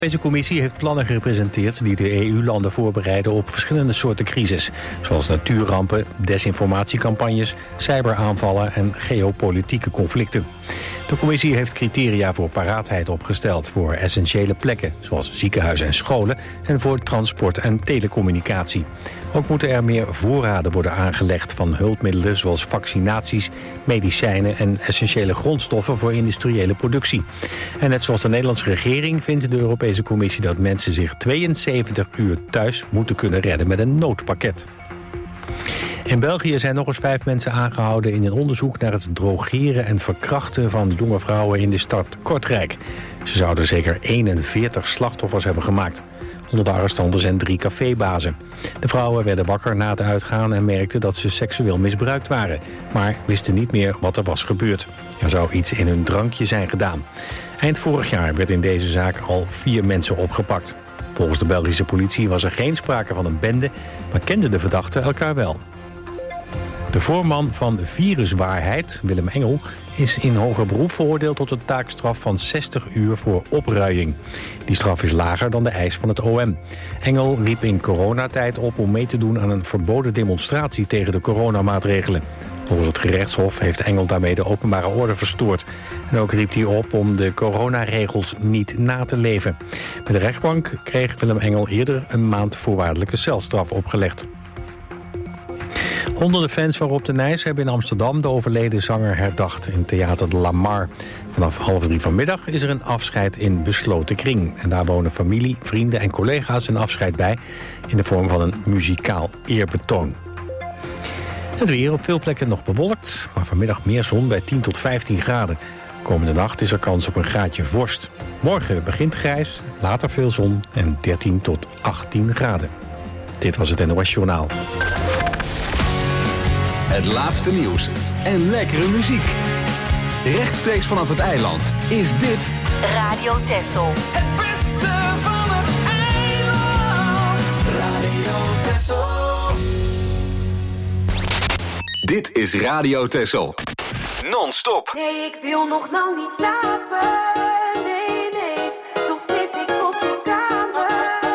Deze commissie heeft plannen gepresenteerd die de EU-landen voorbereiden op verschillende soorten crisis, zoals natuurrampen, desinformatiecampagnes, cyberaanvallen en geopolitieke conflicten. De commissie heeft criteria voor paraatheid opgesteld voor essentiële plekken, zoals ziekenhuizen en scholen, en voor transport en telecommunicatie. Ook moeten er meer voorraden worden aangelegd van hulpmiddelen zoals vaccinaties, medicijnen en essentiële grondstoffen voor industriële productie. En net zoals de Nederlandse regering vindt de Europese Commissie dat mensen zich 72 uur thuis moeten kunnen redden met een noodpakket. In België zijn nog eens 5 mensen aangehouden in een onderzoek naar het drogeren en verkrachten van jonge vrouwen in de stad Kortrijk. Ze zouden zeker 41 slachtoffers hebben gemaakt. Onder de arrestanten zijn 3 cafébazen. De vrouwen werden wakker na het uitgaan en merkten dat ze seksueel misbruikt waren, maar wisten niet meer wat er was gebeurd. Er zou iets in hun drankje zijn gedaan. Eind vorig jaar werd in deze zaak al 4 mensen opgepakt. Volgens de Belgische politie was er geen sprake van een bende, maar kenden de verdachten elkaar wel. De voorman van Viruswaarheid, Willem Engel, is in hoger beroep veroordeeld tot een taakstraf van 60 uur voor opruiing. Die straf is lager dan de eis van het OM. Engel riep in coronatijd op om mee te doen aan een verboden demonstratie tegen de coronamaatregelen. Volgens het gerechtshof heeft Engel daarmee de openbare orde verstoord. En ook riep hij op om de coronaregels niet na te leven. Bij de rechtbank kreeg Willem Engel eerder een maand voorwaardelijke celstraf opgelegd. Honderden fans van Rob de Nijs hebben in Amsterdam de overleden zanger herdacht in Theater de La Mar. Vanaf 2:30 vanmiddag is er een afscheid in besloten kring. En daar wonen familie, vrienden en collega's een afscheid bij in de vorm van een muzikaal eerbetoon. Het weer op veel plekken nog bewolkt, maar vanmiddag meer zon bij 10 tot 15 graden. Komende nacht is er kans op een graadje vorst. Morgen begint grijs, later veel zon en 13 tot 18 graden. Dit was het NOS Journaal. Het laatste nieuws en lekkere muziek. Rechtstreeks vanaf het eiland is dit Radio Texel. Het beste van het eiland. Radio Texel. Dit is Radio Texel. Non-stop. Nee, ik wil nog lang niet slapen. Nee, nee, toch zit ik op de kamer.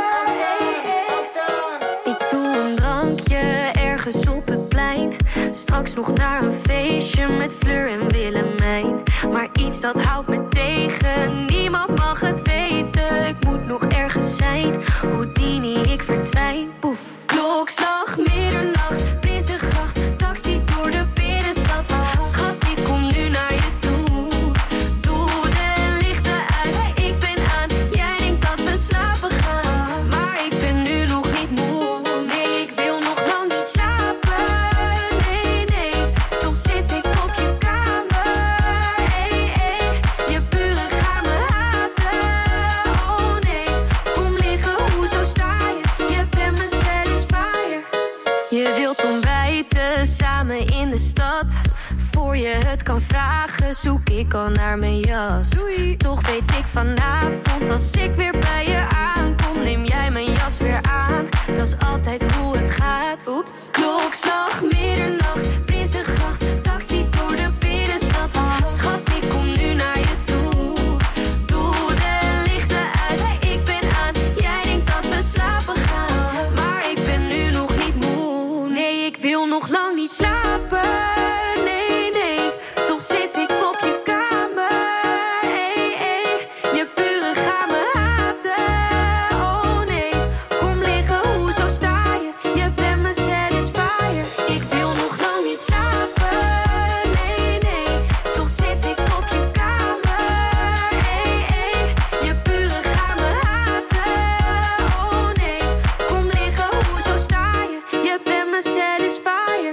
Ik doe een drankje ergens op het plein. Straks nog naar een feestje met Fleur en Willemijn. Maar iets dat houdt me tegen, niemand mag het weten. Ik moet nog ergens zijn, Houdini, ik verdwijn. Poef. Klokslag, middernacht, Prinsengracht, taxi door de binnenstad. Schat, ik kom nu naar je toe. Doe de lichten uit, ik ben aan. Jij denkt dat we slapen gaan, maar ik ben nu nog niet moe. Nee, ik wil nog lang niet slapen. Nee, nee, toch zit ik op je kamer. Hey, hey, je buren gaan me haten. Oh nee, kom liggen, hoezo sta je? Je bent mijn satisfier. Je wilt ontbijten samen in de stad. Voor je het kan vragen, zoek ik al naar mijn jas. Doei. Toch weet ik vanavond, als ik weer bij je aankom, neem jij mijn jas weer aan. Dat is altijd hoe het gaat. Oeps. Klokslag, middernacht, Prinsengracht, taxi door de binnenstad. Schat, ik kom nu naar je toe. Doe de lichten uit, ik ben aan. Jij denkt dat we slapen gaan, maar ik ben nu nog niet moe. Nee, ik wil nog lang niet slapen. Nee, nee, toch zit ik op je kamer. Hey, hey, je buren gaan me haten. Oh nee, kom liggen, hoezo sta je? Je bent mijn satisfier. Ik wil nog lang niet slapen. Nee, nee, toch zit ik op je kamer. Hey, hey, je buren gaan me haten. Oh nee, kom liggen, hoezo sta je? Je bent mijn satisfier.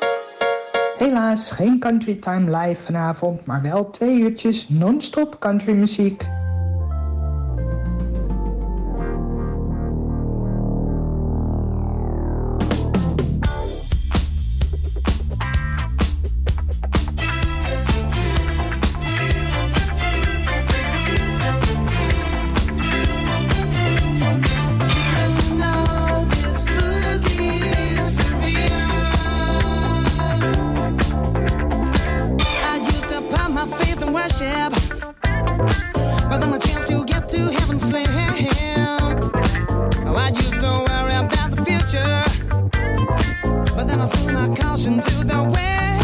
Helaas geen Country Time live vanavond, maar wel 2 uurtjes non-stop countrymuziek. My faith and worship, but attention to the wind.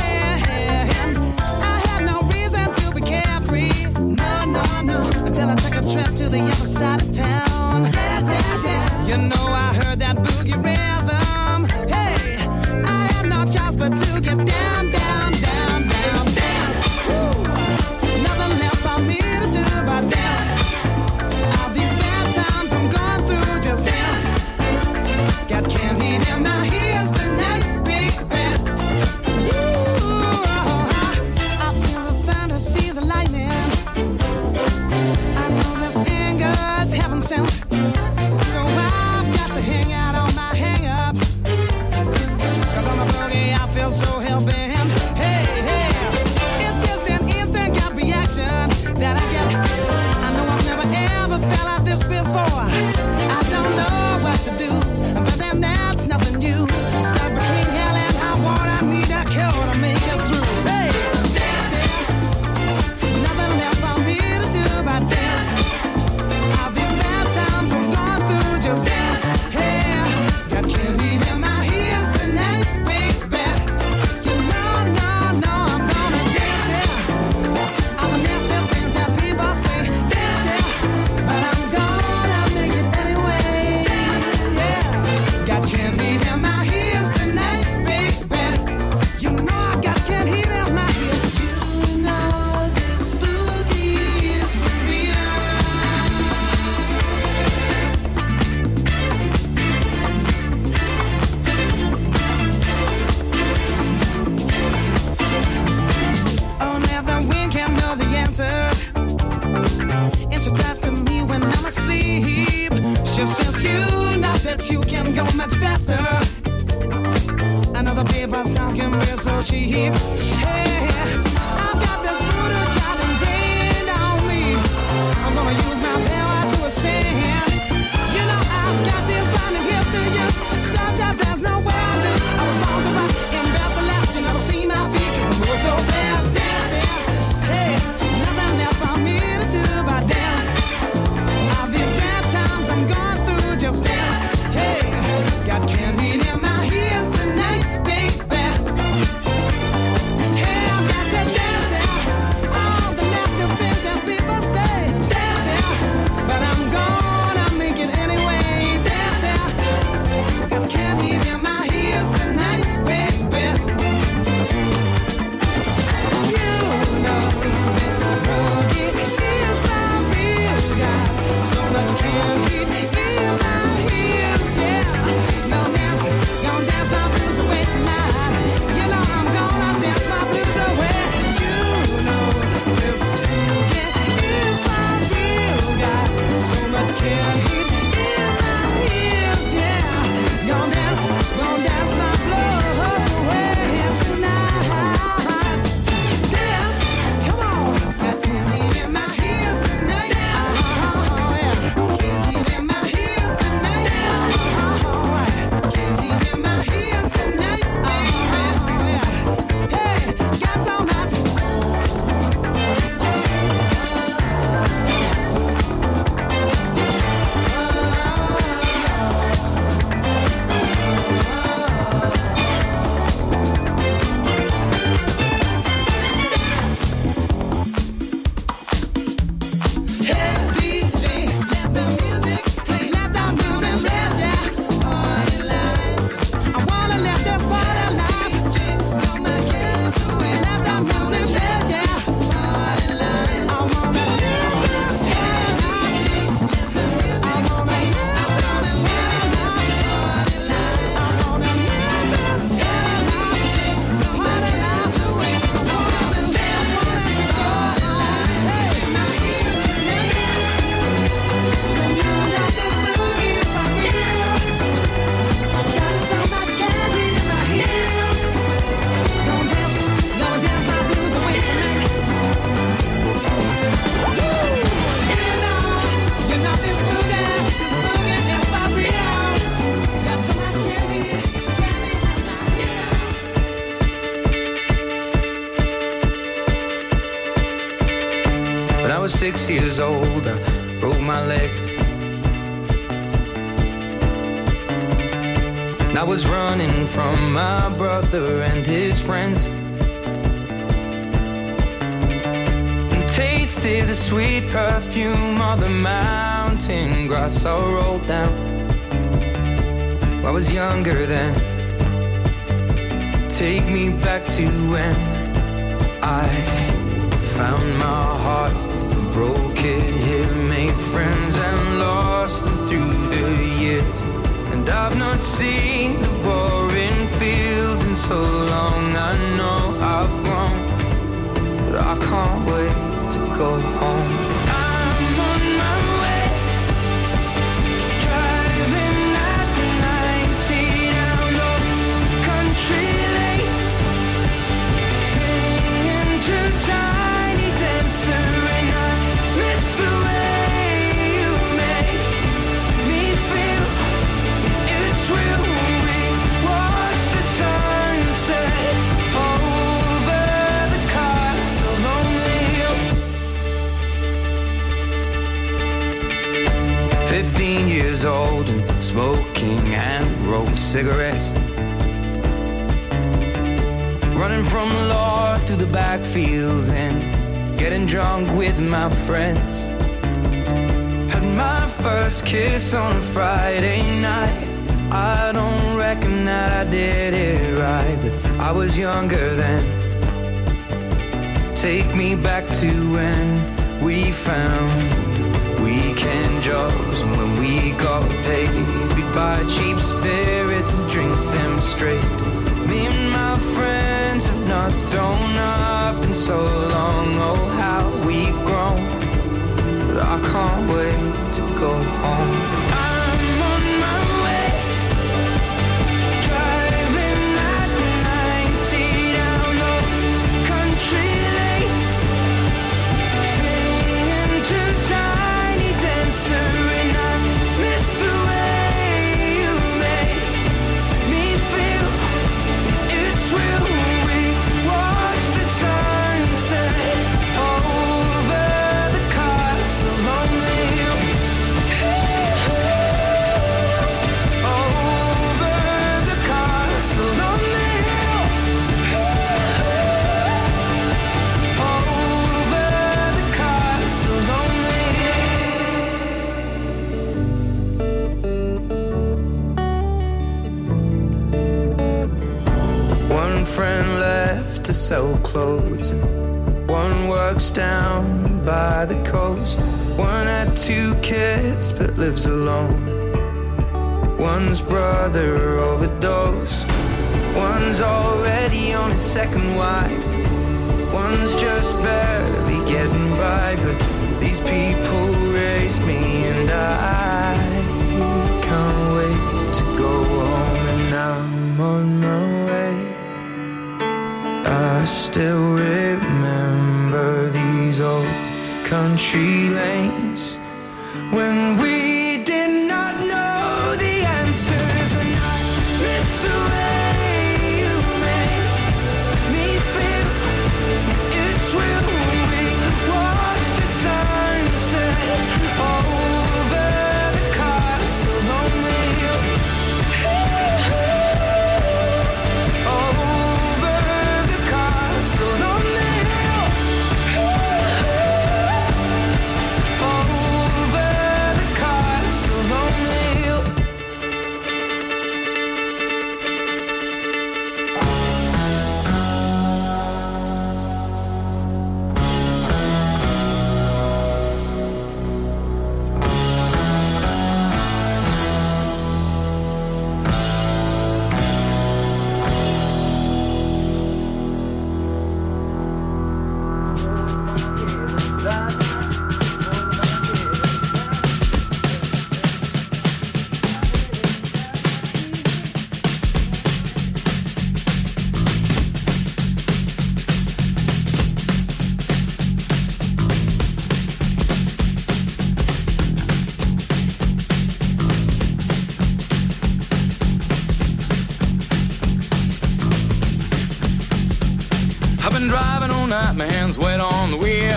I had no reason to be carefree. No, no, no. Until I took a trip to the other side of town. You know I heard that boogie rhythm. Hey, I had no choice but to get down, down, down, down, dance. Woo. Nothing left for me to do but dance. All these bad times I'm going through, just dance. Got candy in my ears tonight, big bad. Ooh, I feel the thunder, see the lightning. I know this anger is heaven sent. So I've got to hang out on my hang-ups. 'Cause on the boogie I feel so hell-bent. Hey, hey, it's just an instant gut reaction that I get. I know I've never ever felt like this before. I don't know what to do, but then that's nothing new. Stuck between hell and high water, I need a cure to make it through. Hey, dancing, nothing left for me to do but dance. All these bad times I'm going through, just dance. Hey, got candy in my ears tonight, baby. You know, no, no, I'm gonna dance, yeah. All the nasty things that people say, dance, yeah. But I'm gonna make it anyway, yeah. Got candy in my ears tonight, baby. You know I got candy in my ears. You know this boogie is for real. Oh, now the wind can't know the answer. Introduced to me when I'm asleep. She says you know that you can go much faster. Another paper's talking real so cheap. Hey, I've got this voodoo child ingrained on me. I'm gonna use my power to ascend. You know I've got these blinding gifts to use, such that there's no way I lose. I was born to rock and built to last. You never see my feet 'cause I move so fast, dancing. Hey, nothing left for me to do but dance. All these bad times I'm going through, just dance. Hey, got candy in my ears tonight, baby. Hey, I've got to dance, yeah. All the nasty things that people say, dance, yeah. But I'm gonna make it anyway, dance, yeah. Got candy in my ears tonight, baby. You know this boogie is my real God. So much candy in my ears, yeah. Gonna dance my blues away tonight. You know I'm gonna dance my blues away. You know this boogie is my real God. So much candy in my ears, yeah. Gonna dance my blues away tonight. Dance, come on. Got candy in my ears tonight. Dance, yeah. Candy in my ears tonight. Dance, candy in my ears tonight, baby. Yeah. Hey, got so much. Hey, DJ, let the music play. Let the music play. Dance, party life. I wanna let this party life. DJ, blow my cares away. Let the music play. Dance, party life. I wanna live this kind of life. DJ, let the music play. I wanna live this party life. I wanna live this kind of life. DJ, blow my cares away. I wanna live this party life. Hey, my ears tonight. You know that this boogie is my real. Got so much candy in my ears. Gonna dance my blues away tonight. Woo! You know this boogie is my real. Got so much candy in my ears. When I was 6 years old, I broke my leg. I was running from my brother and his friends, and tasted the sweet perfume of the mountain grass I rolled down. I was younger then. Take me back to when I found my heart, broke it here, made friends and lost them through the years. And I've not seen the boring fields in so long. I know I've grown, but I can't wait to go home. I'm on my way, driving at 90 down those country lanes, singing to Tiny Dancer, and I miss the way you make me feel. It's real. We watch the sunset over the castle lonely. 15 years old and smoking hand-rolled cigarettes, running from the law through the backfields and getting drunk with my friends. Had my first kiss on a Friday night. I don't reckon that I did it right, but I was younger then. Take me back to when we found weekend jobs, and when we got paid, we'd buy cheap spirits and drink them straight. Me and my friends have not thrown up in so long. Oh, how we've grown, but I can't wait to go home. I'm on my way, driving at 90 down those country lanes, singing to Tiny Dancer, and I miss the way you make me feel. It's real. We watch the sunset over the castle lonely. Over the castle lonely. Over the castle lonely. One friend left to sell clothes, and one works down by the coast. One had 2 kids but lives alone. One's brother overdosed. One's already on his second wife. One's just barely getting by, but these people raised me, and I can't wait to go home. And I'm on my way. I still remember these old country lanes when we did not know the answers, and I miss the way you make me feel. It's real. We watch the sunset over the castle lonely. Over the castle lonely. Over the castle lonely. I've been driving all night, my hands wet on the wheel.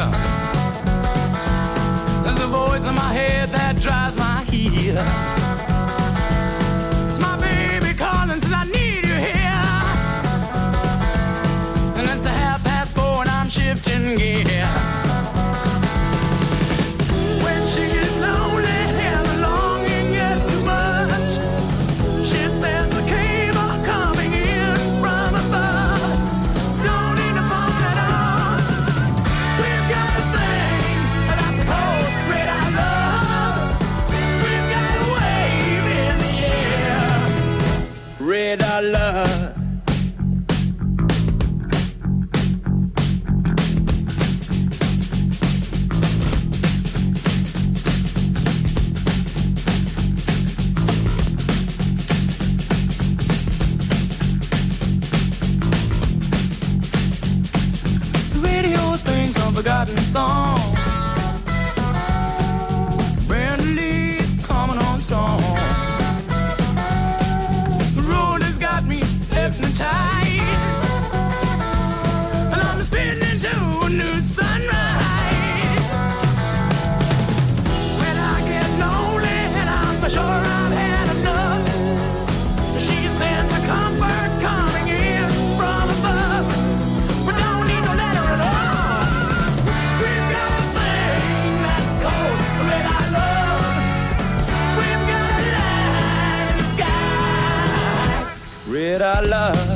There's a voice in my head that drives my heel. It's my baby calling forgotten song. Brand new leaf coming on strong. The road has got me hypnotized, and I'm spinning into a new sunrise. When I get lonely and I'm for sure I've had enough, she sends a comfort coming in from above. We don't need no letter at all. We've got a thing that's called red-eye love. We've got a light in the sky. Red-eye love.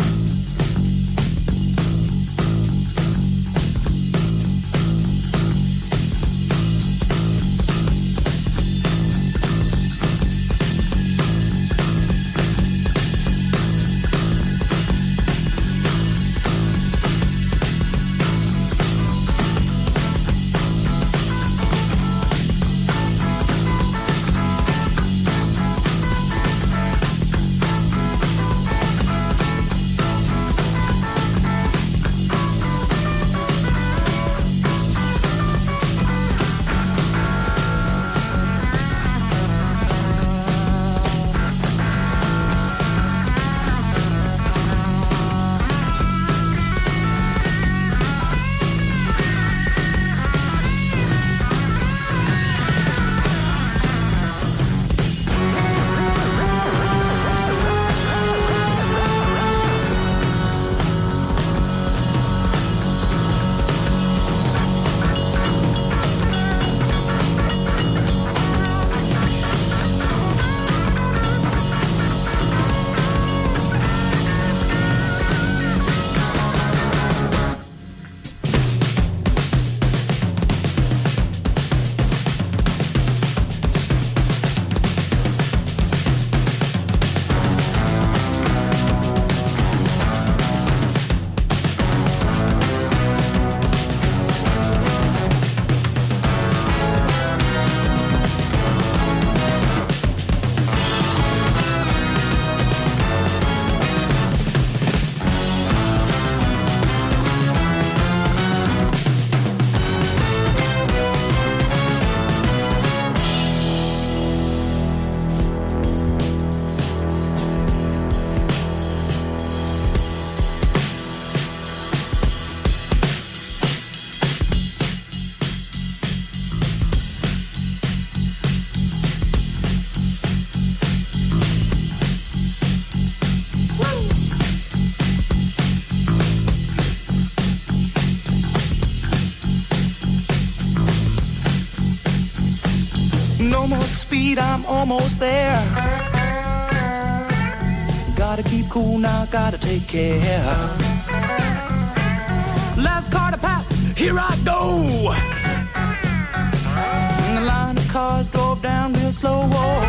No more speed, I'm almost there. Gotta keep cool now, gotta take care. Last car to pass, here I go. And the line of cars drove down real slow.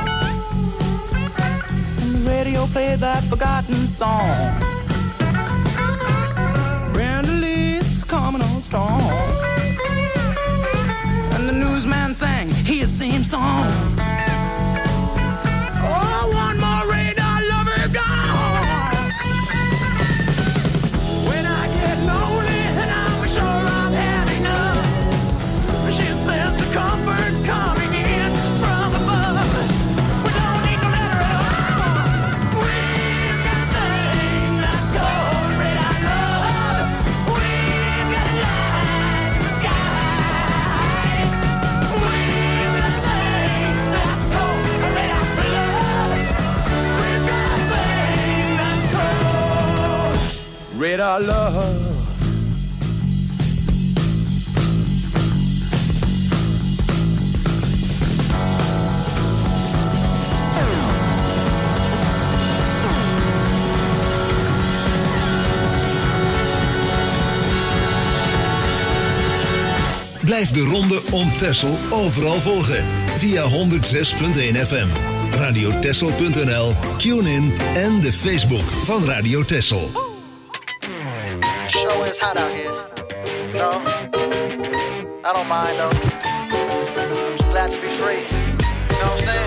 And the radio played that forgotten song. Brenda Lee's coming on strong. And the newsman sang his same song. Oh, one more radar lover gone. When I get lonely and I'm sure I've had enough, she sends the comfort coming in from above. We don't need no letter at all. We've got a thing that's called red-eye love. We've got a light in the sky. We've got a thing that's called red-eye love. We've got a thing that's called red-eye love. Blijf de ronde om Texel overal volgen. Via 106.1 FM, radiotexel.nl, TuneIn en de Facebook van Radio Texel. Show is hot out here. No, I don't mind though. Just glad to be free. You know what I'm saying?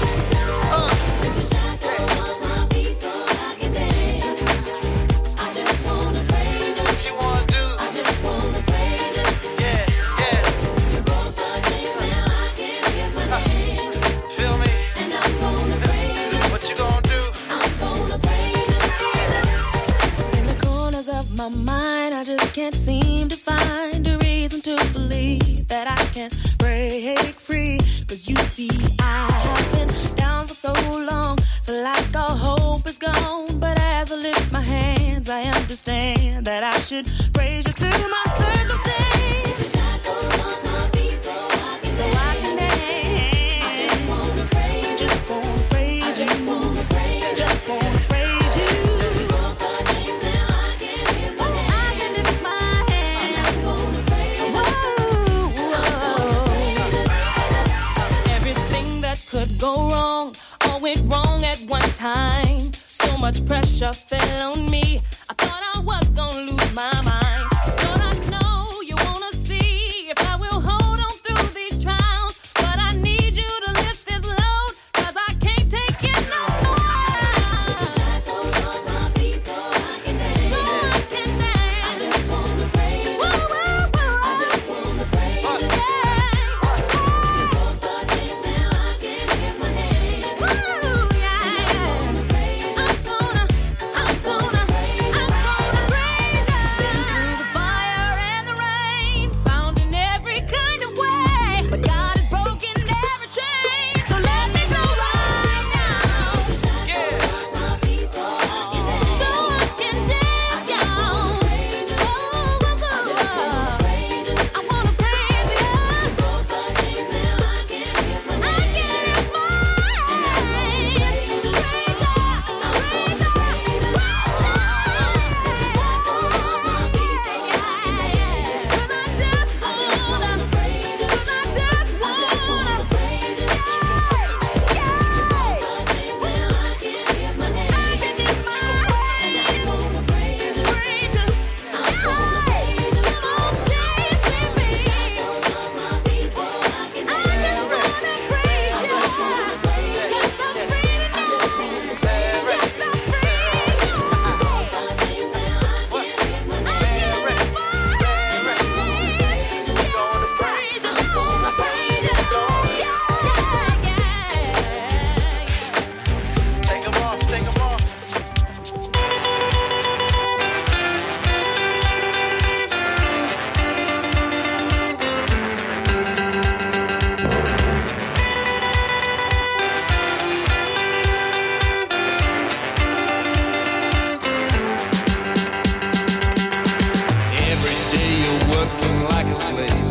understand that I should praise you through my circumstance. Take the shackles off my feet so I can dance. I just wanna praise you. Just wanna praise you. Just wanna praise you. Just wanna praise you. Let me walk the days till I can lift my hands. I can lift my hands. I'm just gonna praise you. Everything that could go wrong, all went wrong at one time. So much pressure fell on me. I thought I was gonna lose my mind. But I know you wanna see if I will hold on through these trials. But I need you to lift this load, 'cause I can't take it no more. Take the shackles off my feet so I can dance. So I can dance. I just wanna praise you. I just wanna praise you. Walk the days till I can lift my hands. I just wanna praise you. I'm gonna praise you. Been through the fire and the rain, bound in every kind of way, but God has broken every chain, so let me go right now. Yeah. My feet so I can dance. So I can dance, y'all. I wanna praise you. I wanna praise you. Both the days till I can lift my hands. I can lift my hands. Praise you. Take 'em off, take 'em off. Every day you're working like a slave,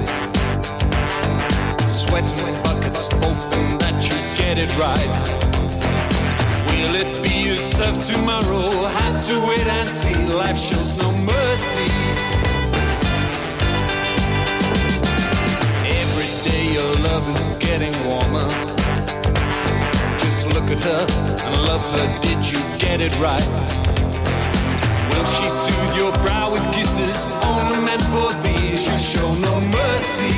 sweating buckets, hoping that you get it right. Will it be as tough tomorrow? Have to wait and see. Life shows no mercy. Every day your love is getting warmer. Just look at her and love her. Did you get it right? Will she soothe your brow with kisses only meant for thee? She'll show no mercy.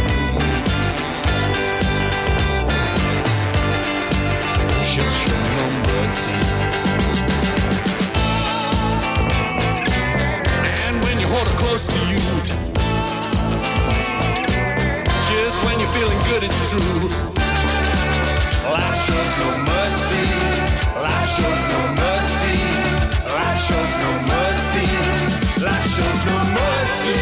She'll show no mercy. And when you hold her close to you, just when you're feeling good, it's true. Life shows no mercy. Life shows no mercy. Life shows no mercy. Life shows no mercy.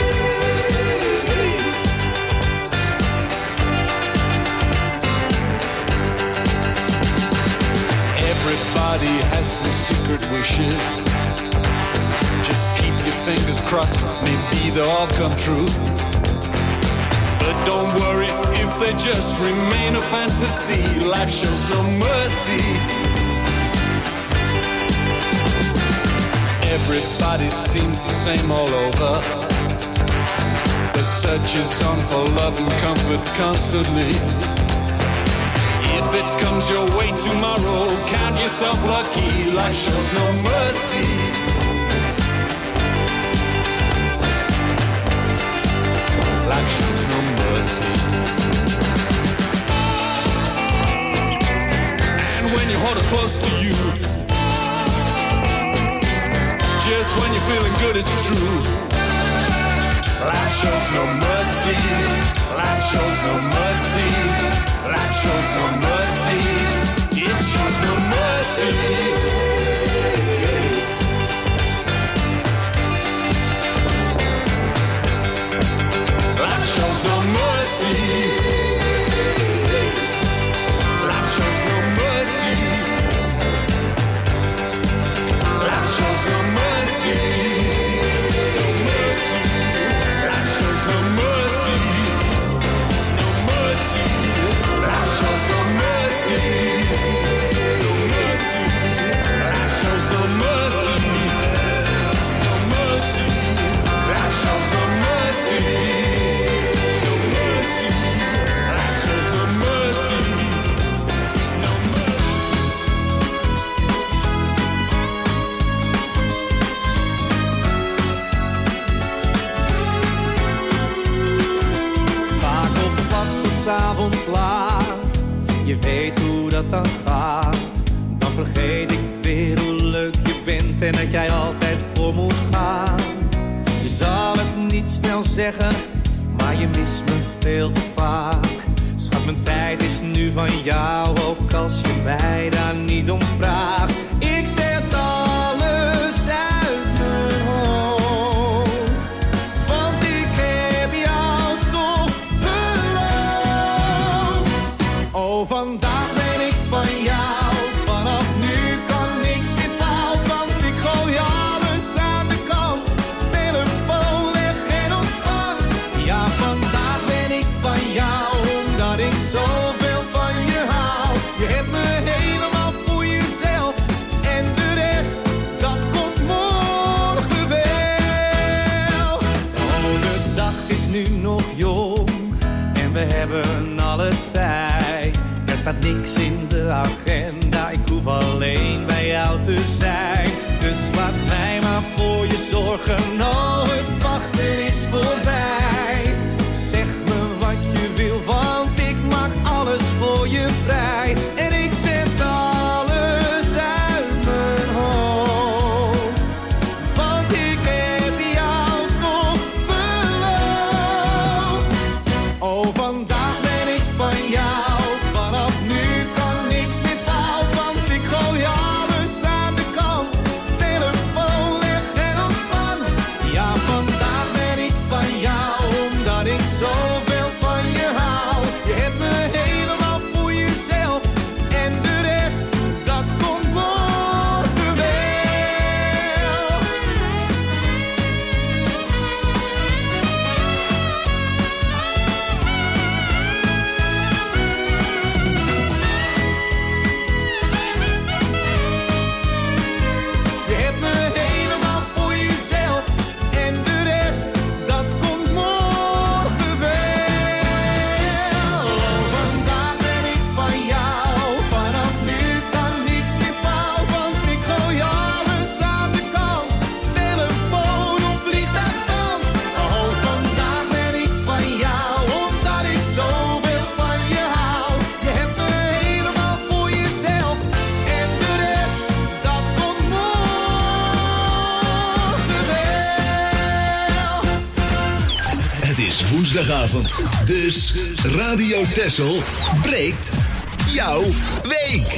Everybody has some secret wishes. Just keep your fingers crossed, maybe they'll all come true. But don't worry if they just remain a fantasy. Life shows no mercy. Everybody seems the same all over. The search is on for love and comfort constantly. If it comes your way tomorrow, count yourself lucky. Life shows no mercy. Life shows no mercy. And when you hold her close to you, just when you're feeling good, it's true. Life shows no mercy. Life shows no mercy. Life shows no mercy. It shows no mercy. Life shows no mercy. Life shows no mercy. Life shows no mercy. het dan gaat, dan vergeet ik weer hoe leuk je bent en dat jij altijd voor moet gaan. Je zal het niet snel zeggen, maar je mist me veel te vaak. Schat, mijn tijd is nu van jou, ook als je mij daar niet om vraagt. Ik zet alles uit mijn hoofd, want ik heb jou toch beloofd. Oh, vandaag ben ik van jou, vanaf nu kan niks meer fout, want ik gooi alles aan de kant. Telefoon weg en ontspan. Ja, vandaag ben ik van jou, omdat ik zoveel van je hou. Je hebt me helemaal voor jezelf en de rest, dat komt morgen wel. Oh, de dag is nu nog jong en we hebben alle tijd. Er staat niks in de agenda, ik hoef alleen bij jou te zijn. Dus laat mij maar voor je zorgen, oh, het wachten is voorbij. Zeg me wat je wil, want ik maak alles voor je vrij. En ik zet alles uit mijn hoofd, want ik heb jou toch beloofd. Oh, vandaag ben ik van jou, vanaf nu kan niks meer fout, want ik gooi alles aan de kant. Telefoon weg en ontspan. Ja, vandaag ben ik van jou, omdat ik zoveel van je hou. Je hebt me helemaal voor jezelf en de rest, dat komt morgen wel. Je hebt me helemaal voor jezelf en de rest, dat komt morgen wel. Vandaag ben ik van jou, vanaf nu kan niks meer fout, want ik gooi alles aan de kant. Telefoon op vliegtuigstand. Oh, vandaag ben ik van jou, omdat ik zoveel van je hou. Je hebt me helemaal voor jezelf en de rest, dat komt morgen wel. Het is woensdagavond, dus Radio Texel breekt jouw week.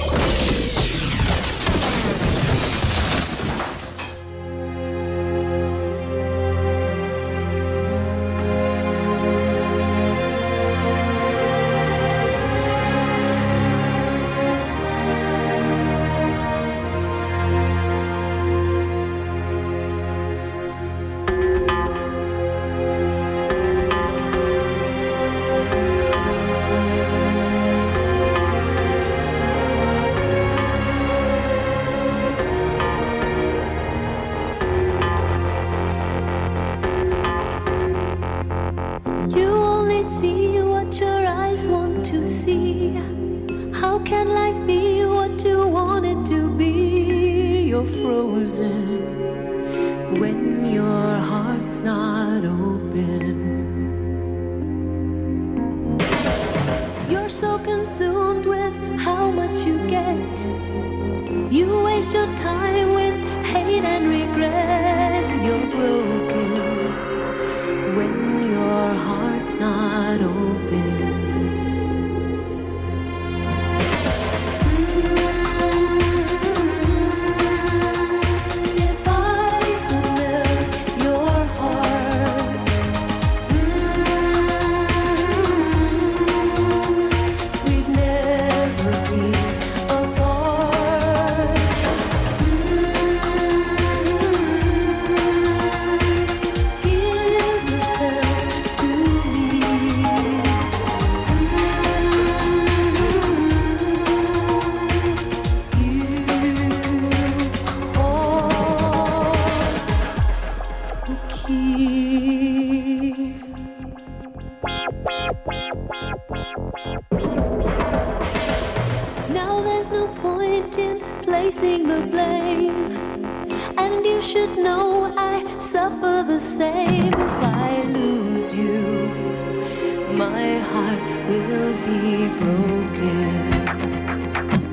You only see what your eyes want to see. How can life be what you want it to be? You're frozen when your heart's not open. You're so consumed with how much you get. You waste your time with hate and regret. You're broken when your heart's not open. If I could melt your heart, we'd never be apart. Give yourself to me. Now there's no point in placing the blame, and you should know I suffer the same. If I lose you, my heart will be broken.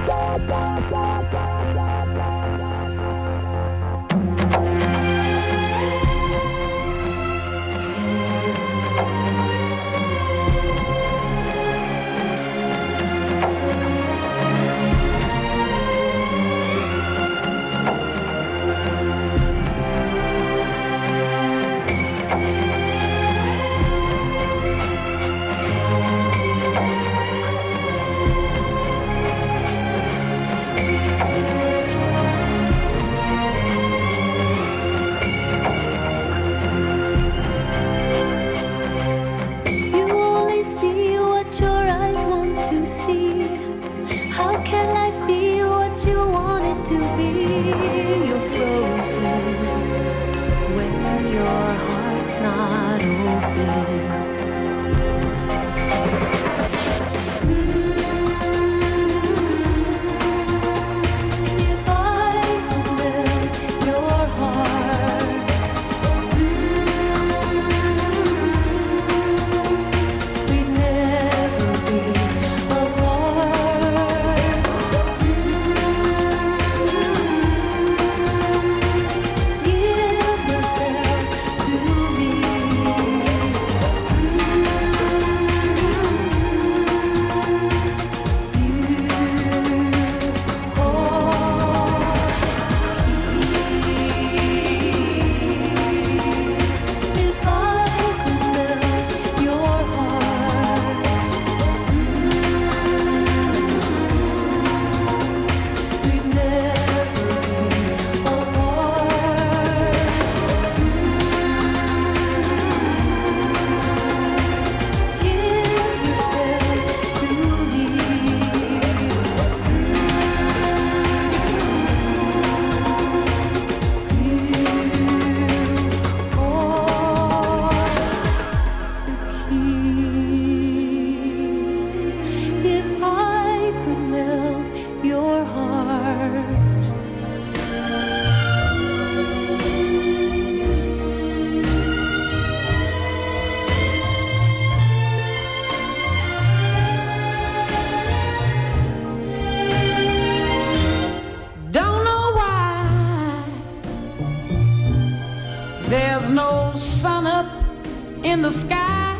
There's no sun up in the sky,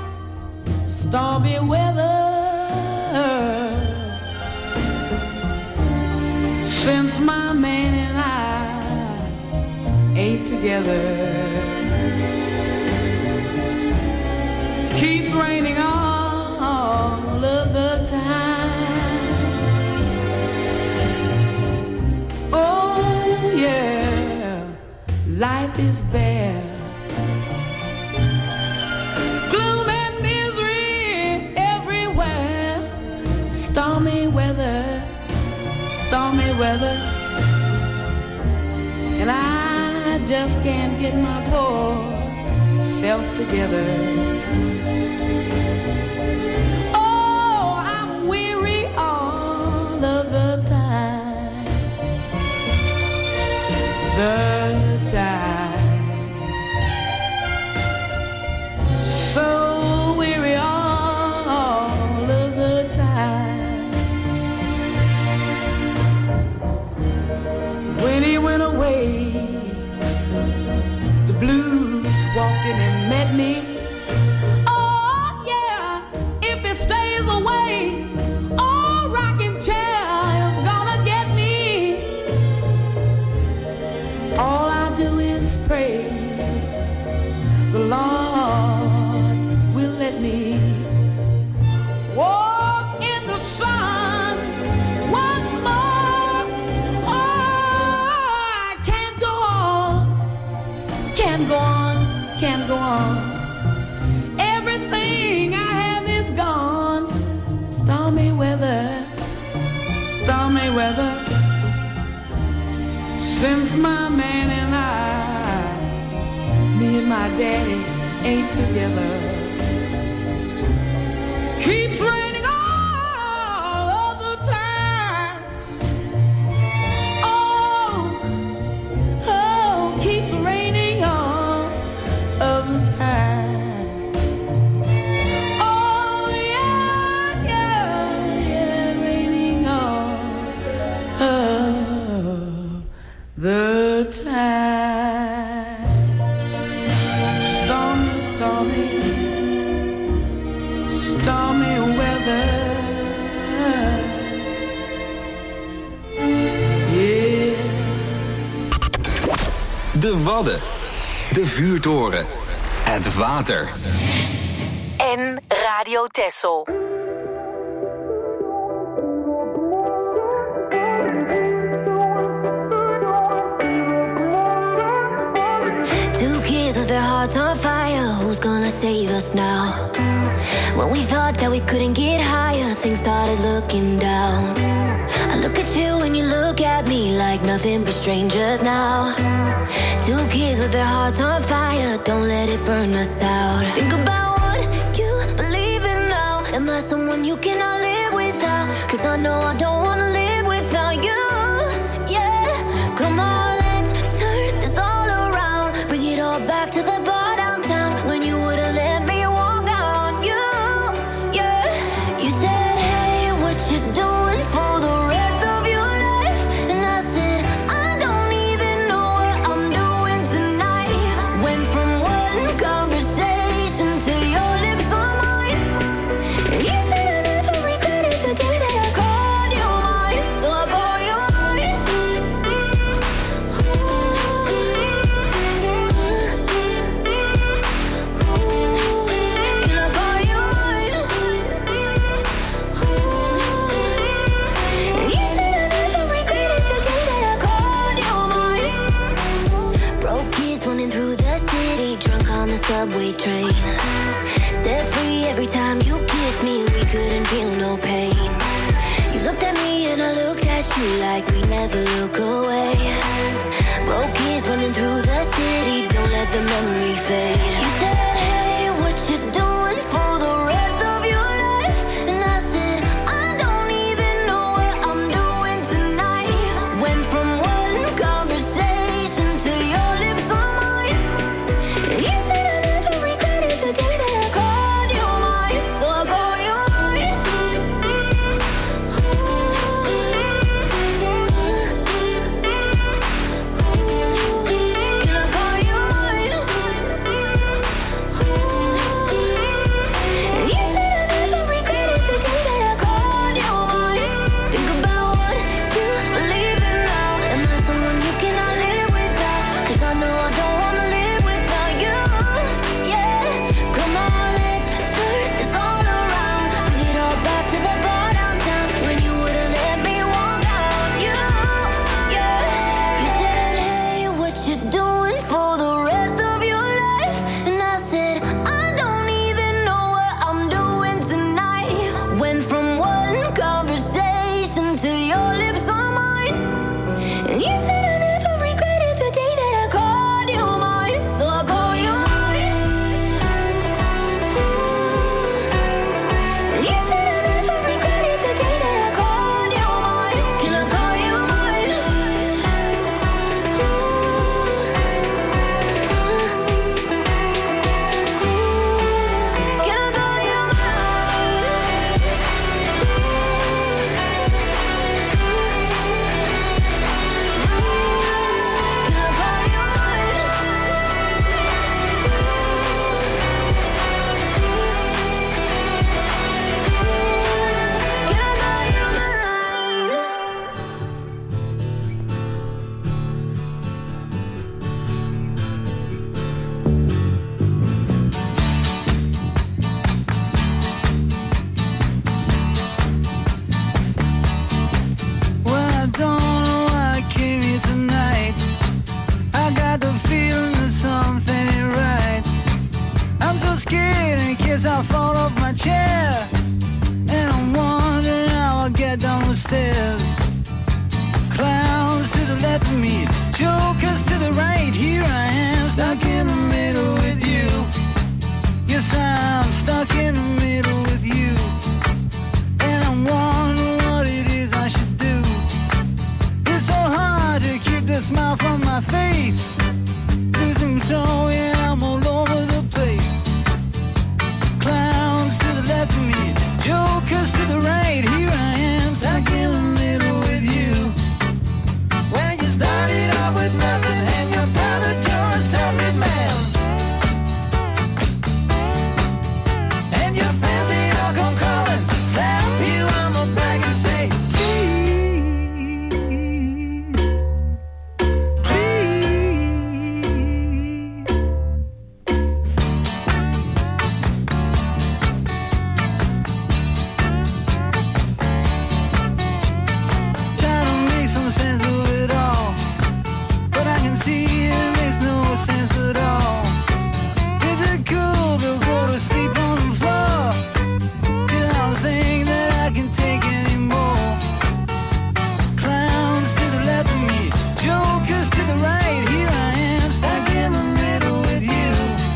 stormy weather. Since my man and I ain't together, keeps raining all of the time. Oh yeah, life is bare, gloom and misery everywhere. Stormy weather, stormy weather, and I just can't get my poor self together. Oh, I'm weary all of the time, the time, so weary all of the time. When he went away, the blues walked in and met me. Oh yeah, if he stays away, oh, rocking chair is gonna get me. All I do is pray the Lord will let me walk in the sun once more. Oh, I can't go on, can't go on, can't go on. Everything I have is gone. Stormy weather, stormy weather. Since my man and I, me and my daddy ain't together, keeps raining all of the time. Oh, oh, keeps raining all of the time. Oh yeah, yeah, yeah, raining all De Wadden. De Vuurtoren. Het water. En Radio Texel. Two kids with their hearts on fire. Who's gonna save us now? When we thought that we couldn't get higher, things started looking down. I look at you and you look at me like nothing but strangers now. Two kids with their hearts on fire. Don't let it burn us out. Think about what you believe in now. Am I someone you cannot live without? 'Cause I know I don't wanna live without you. Yeah, come on, let's turn this all around. Bring it all back to the bar downtown when you wouldn't let me walk out on you. Yeah, you said, hey, what you doing for the rest of your life? And I said, I don't even know what I'm doing tonight. Went from one conversation to your lips on mine. And you said I never regretted the day that I called you mine. So I call you mine. Can I call you mine? And you said I never regretted the day that I called you mine. Broke kids running through the city, drunk on the subway train. Set free every time you kissed me, we couldn't feel no pain. You looked at me and I looked at you like we never look away. Broke kids running through the city, don't let the memory fade. You said, hey, what you doing for the rest of your life? And I said, I don't even know what I'm doing tonight. Went from one conversation to your lips on mine. And you said I never regretted the day that I called you mine. So I call you mine. Can I call you mine? And you said I never regretted the day that I called you mine. Think about what you believe in now. Am I someone you cannot live without? 'Cause I know I don't wanna live without you. Yeah, come on, let's turn this all around. Bring it all back to the bar downtown when you wouldn't let me walk out. You, yeah, you said, hey, what you doing for the rest of your life? And I said, I don't even know what I'm doing tonight. Went from one conversation to your lips on mine. And you said I never regretted the day that I called you mine. So I call you mine. And you said I never regretted the day that I called you mine. Can I call you mine? Can I call you Well, I don't know why I came here tonight. I got the feeling that something ain't right. I'm so scared in case I fall off my chair. And I'm wondering how I'll get down the stairs. Clowns to the left of me, jokers to the right. Here I am, stuck in the middle with you. Yes, I'm stuck in the middle with you. And I'm wondering what it is I should do. It's so hard to keep the smile from my face. Losing control, yeah, I'm all over the place. Clowns to the left of me, jokers to the right. Here I am, stuck in the middle with you. When you started out with nothing and you're proud that you're a self-made man. And your friends, they all come calling, slap you on the back and say, please, please. no sense of it all. But I can see it makes no sense at all. Is it cool to go to sleep on the floor? 'Cause I don't think that I can take anymore. Clowns to the left of me, jokers to the right. Here I am, stuck in the middle with you.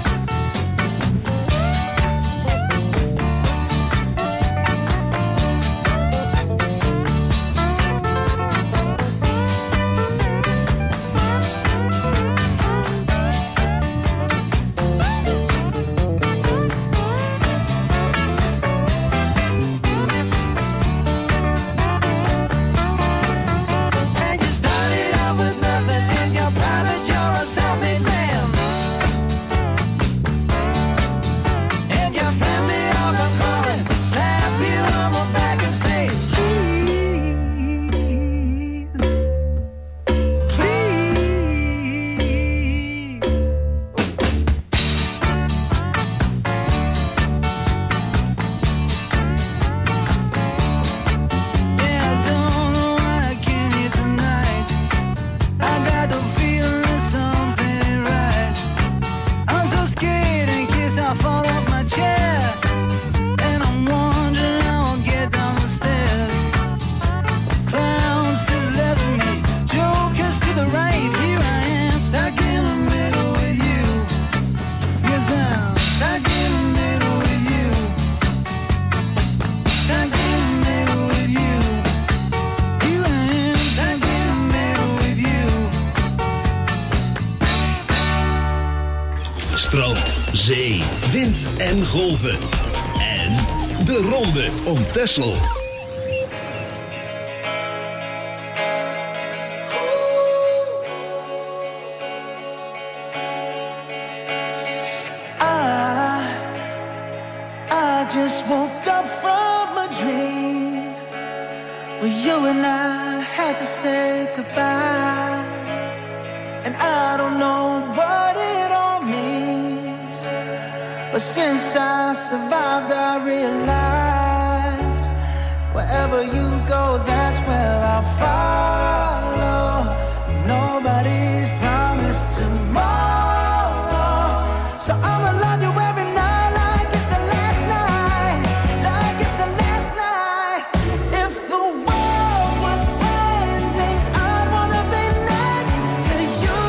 Strand, zee, wind en golven. En de ronde om Texel. I just woke up from a dream where you and I had to say goodbye. And I don't know what it all means, but since I survived I realized wherever you go, that's where I'll follow. Nobody's promised tomorrow, so I'ma love you every night like it's the last night, like it's the last night. If the world was ending, I'd wanna be next to you.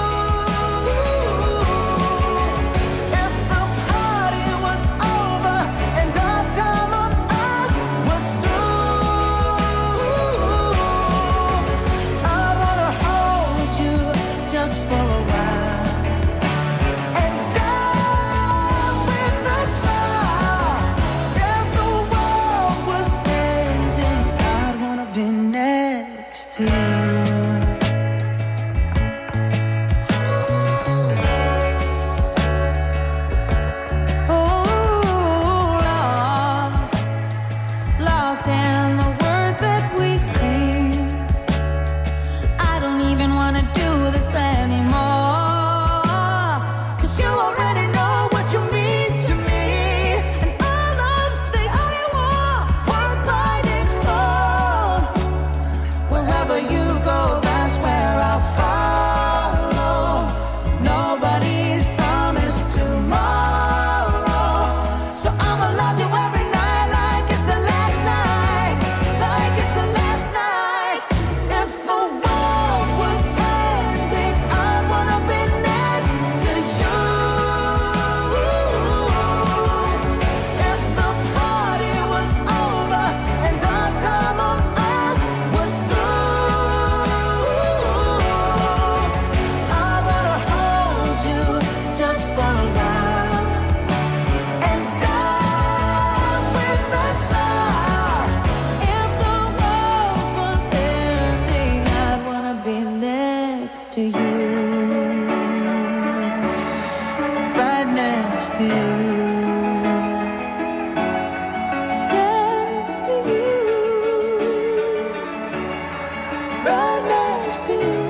If the party was over and our time on earth was through, I'd wanna hold you just for a while and die with a smile. If the world was ending, I'd wanna be next to you. Lost in the words that we scream. I don't even wanna do this anymore, 'cause you already know what you mean to me, and all love's the only war worth fighting for. Wherever you go, that's where I'll follow. Nobody's promised tomorrow, so I'ma love you every night like it's the last night, like it's the last night. If the world was ending, I'd wanna be next to you. If the party was over and our time on earth was through, I'd wanna hold you just for a while and die with a smile. If the world was ending, I'd wanna be next to you. Right next to you. Next to you. Right next to you.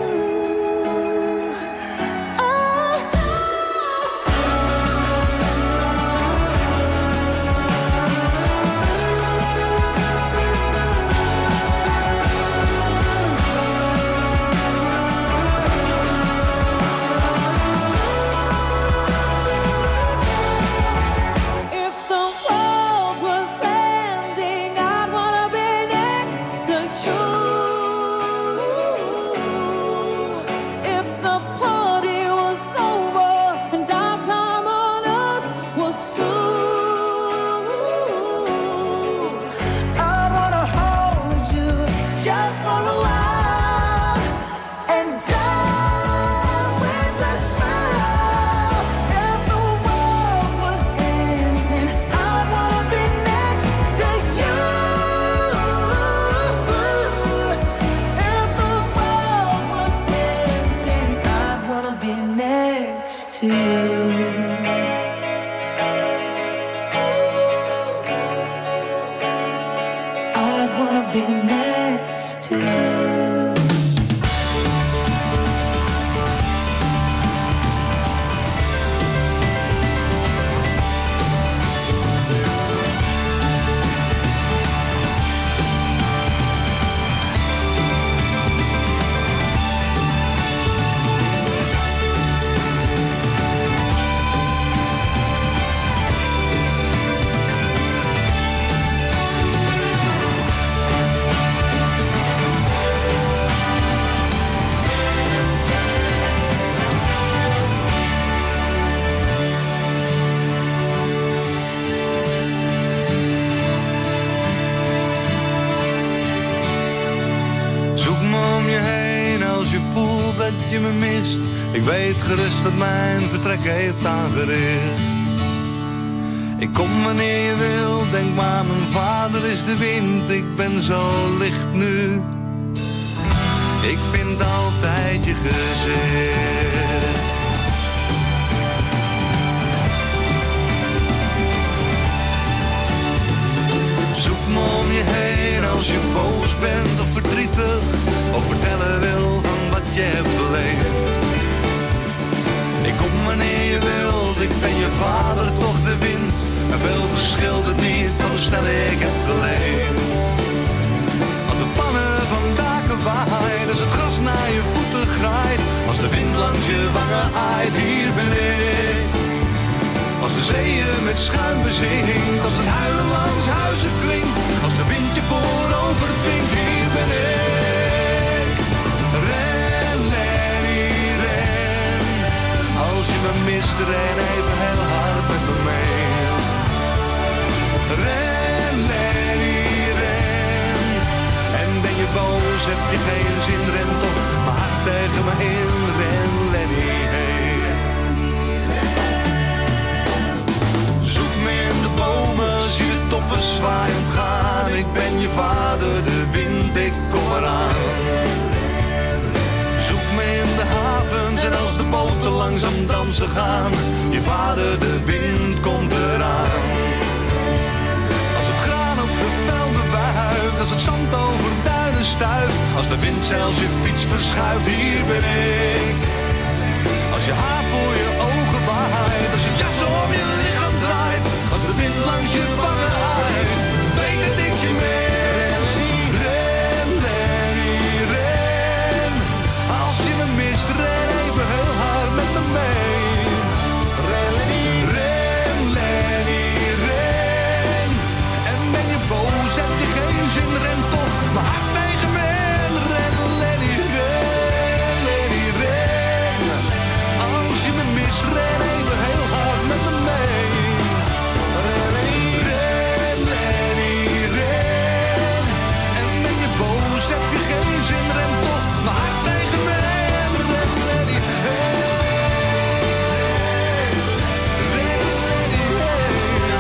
dat je me mist. Ik weet gerust wat mijn vertrek heeft aangericht. Ik kom wanneer je wil, denk maar mijn vader is de wind. Ik ben zo licht nu, ik vind altijd je gezicht. Zoek me om je heen als je boos bent of verdrietig, of vertellen wil van wat je hebt beleefd. Ik kom wanneer je wilt, ik ben je vader, toch de wind. En veel verschilt het niet van hoe snel ik heb geleefd. Als de pannen van daken waaien, als het gras naar je voeten graait, als de wind langs je wangen aait, hier ben ik. Als de zeeën met schuim bezinkt, als het huilen langs huizen klinkt, als de wind je voorover dwingt, hier ben ik. Ren, Lenny, ren. Als je me mist, ren even heel hard met me mee. Ren, Lenny, ren. En ben je boos, heb je geen zin, ren toch maar hard tegen me in. Ren, Lenny, hey. Zoek me in de bomen, zie de toppen zwaaiend gaan. Ik ben je vader, de wind, ik kom eraan. Zoek me in de havens en als de boten langzaam dansen gaan. Je vader, de wind, komt eraan. Als het graan op de velden wuift, als het zand over duinen stuift, als de wind zelfs je fiets verschuift, hier ben ik. Als je haar voor je ogen waait, als je jas om je lichaam draait, als de wind langs je wangen aait, weet dat ik je mee. Ren, Lenny, ren. Als je me mist, ren even heel hard met me mee. Ren, Lenny, ren. En ben je boos, heb je geen zin, ren toch maar hard tegen me. Ren, Lenny, ren, Lenny, ren. Als je me mist, ren even heel hard met me mee. Ren, Lenny, ren. En ben je boos, heb je geen zin, ren toch maar hard tegen me. Ren, Lenny, hey. Ren, Lenny, hey.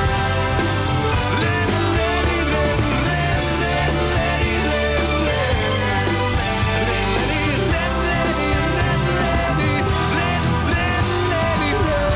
Ren, Lenny, ren, ren, ren, Lenny, ren, ren. Ren, Lenny, ren, Lenny, ren, Lenny, ren, ren, Lenny, ren.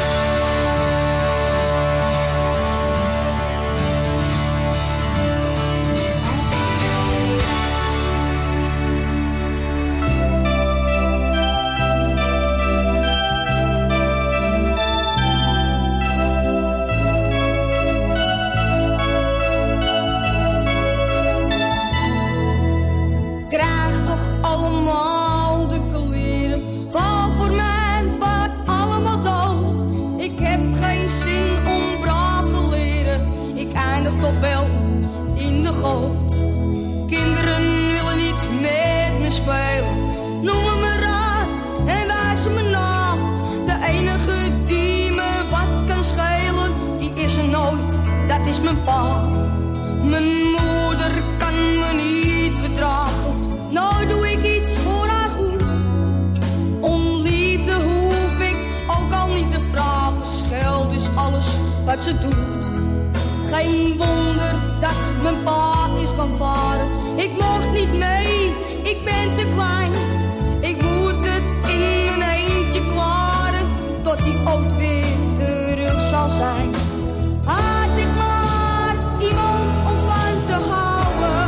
Krijg toch allemaal de kleren, val voor mijn bad allemaal dood. Ik heb geen zin om braaf te leren, ik eindig toch wel in de goot. Kinderen willen niet met me spelen, noemen me raad en wijzen me na. De enige die me wat kan schelen, die is er nooit, dat is mijn pa. Mijn moeder kan me niet verdragen, nou doe ik iets voor haar goed. Om liefde hoef ik ook al niet te vragen, schel dus alles wat ze doet. Geen wonder dat mijn pa is gaan varen, ik mocht niet mee, ik ben te klein. Ik moet het in mijn eentje klaren, tot die ooit weer terug zal zijn. Had ik maar iemand om van te houden,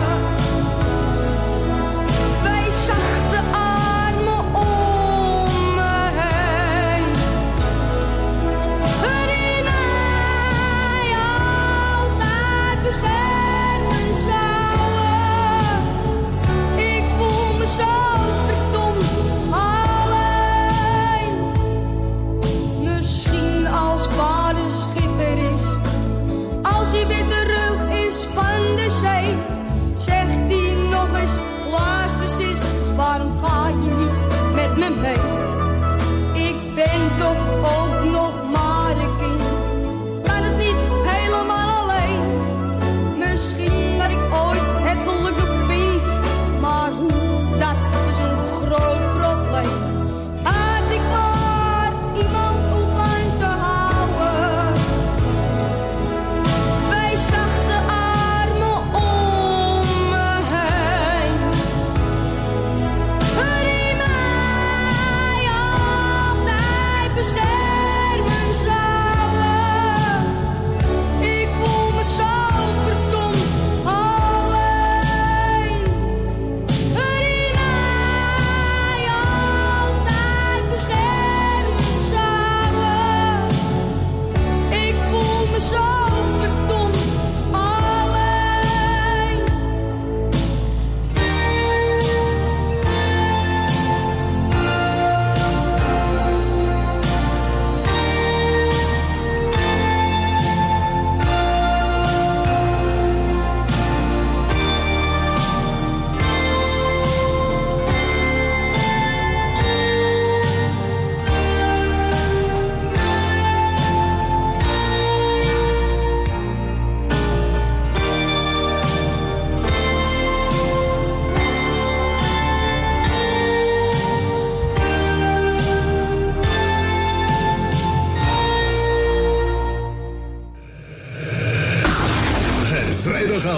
twee zachte armen om me heen, die mij altijd beschermen zouden. Ik voel me zo verdomd alleen. Misschien als vader schipper is, als hij weer terug is van de zee, zegt hij nog eens, luister sis, waarom ga je niet met me mee? Ik ben toch ook nog maar een kind, kan het niet helemaal alleen. Misschien dat ik ooit het geluk nog vind, maar hoe, dat is een groot probleem.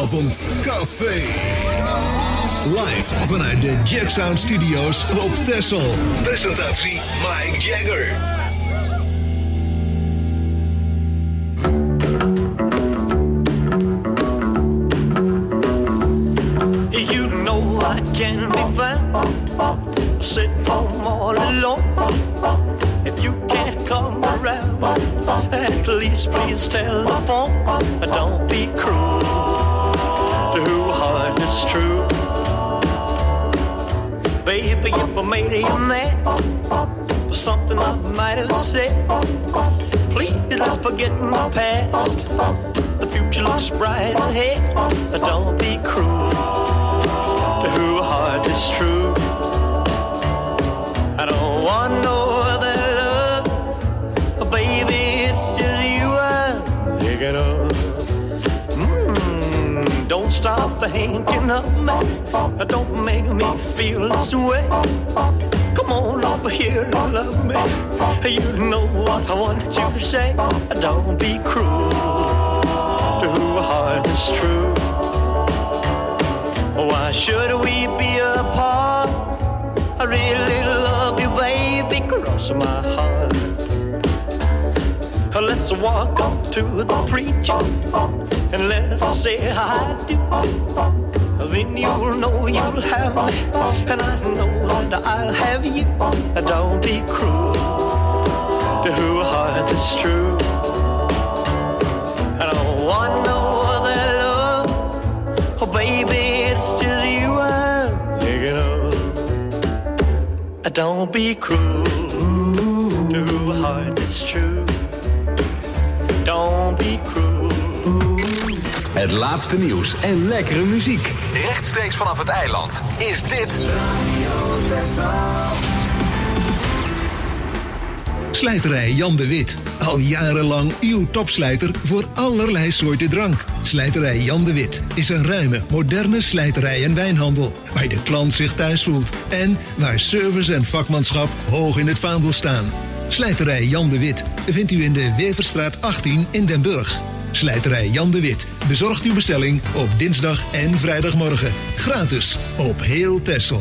Vrijdagavond Café. Live vanuit de Jack Sound Studios op Texel. Presentatie Mike Jagger. You know I can be found sitting home all alone. If you can't come around, at least please tell the phone. Don't be cruel to who heart is true. Baby, if I made you mad for something I might have said, please don't forget my past. The future looks bright ahead. Don't be cruel to who heart is true. I don't want no other love, baby, it's just you I'm thinking of. Don't stop thinking of me, don't make me feel this way. Come on over here and love me, you know what I want you to say. Don't be cruel to who heart is true. Why should we be apart? I really love you, baby, cross my heart. Let's walk up to the preacher and let's say I do. Then you'll know you'll have me, and I know that I'll have you. Don't be cruel to who heart is true. I don't want no other love, oh baby, it's just you I'm thinking of. Don't be cruel to who heart is true. Don't be cruel. Het laatste nieuws en lekkere muziek. Rechtstreeks vanaf het eiland is dit Radio Texel. Slijterij Jan de Wit. Al jarenlang uw topslijter voor allerlei soorten drank. Slijterij Jan de Wit is een ruime, moderne slijterij en wijnhandel. Waar de klant zich thuis voelt. En waar service en vakmanschap hoog in het vaandel staan. Slijterij Jan de Wit vindt u in de Weverstraat 18 in Den Burg. Slijterij Jan de Wit bezorgt uw bestelling op dinsdag en vrijdagmorgen. Gratis op heel Texel.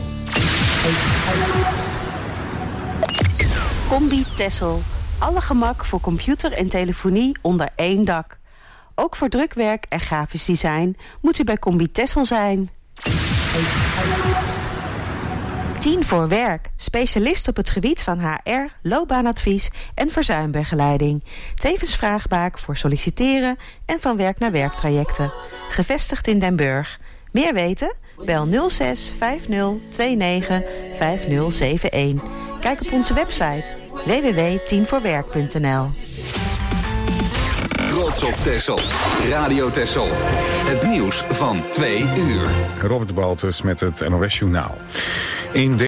Combi Texel. Alle gemak voor computer en telefonie onder één dak. Ook voor drukwerk en grafisch design moet u bij Combi Texel zijn. 10 voor werk. Specialist op het gebied van HR, loopbaanadvies en verzuimbegeleiding. Tevens vraagbaak voor solliciteren en van werk naar werktrajecten. Gevestigd in Den Burg. Meer weten? Bel 06 50 29 5071. Kijk op onze website www.10voorwerk.nl. Trots op Texel. Radio Texel. Het nieuws van 2 uur. Robert Baltus met het NOS Journaal. In